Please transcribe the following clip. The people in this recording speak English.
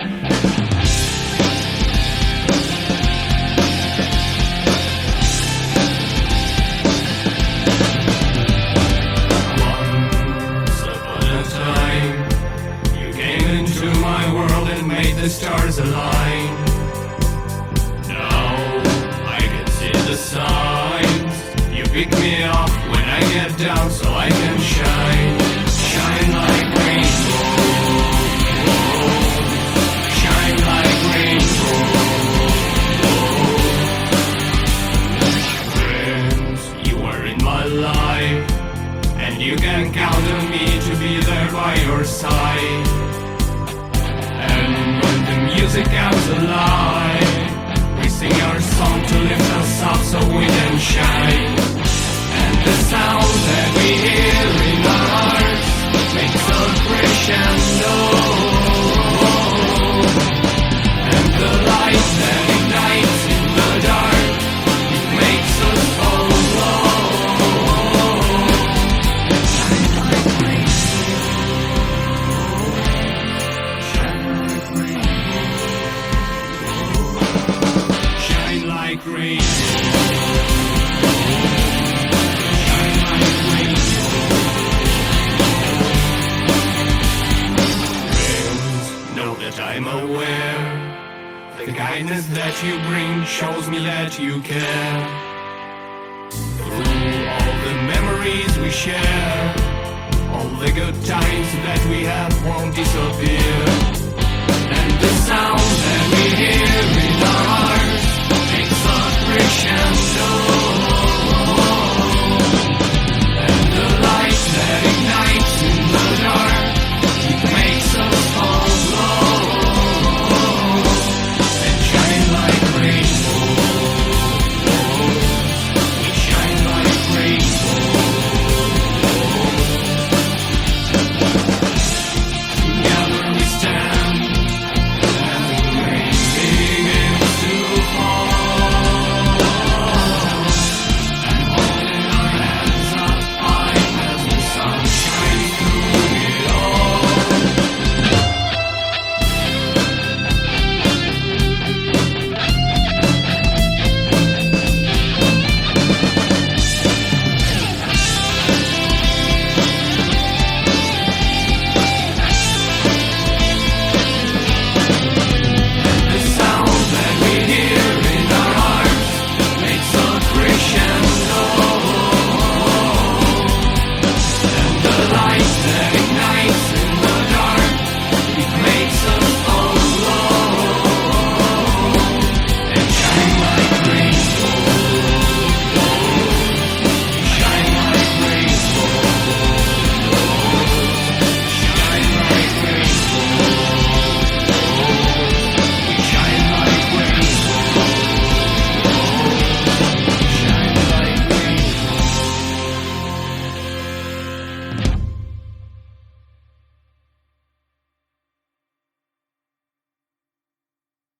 The stars align. Now I can see the signs. You pick me up when I get down so I can shine. Shine like rainbow. Shine like rainbow. Friends, you are in my life, and you can count on me to be there by your side. Music comes alive. We sing our song to lift us up so we can shine. And the sound that we hear in our hearts makes a crescendo. And the light that ignites in the dark, it makes us all glow. Shine like rainbow. Shine like rainbow. Shine like rainbow. Friends, know that I'm aware. The kindness that you bring shows me that you care. Through all the memories we share, all the good times that we have won't disappear. And the sound that we hear in our hearts makes a crescendo.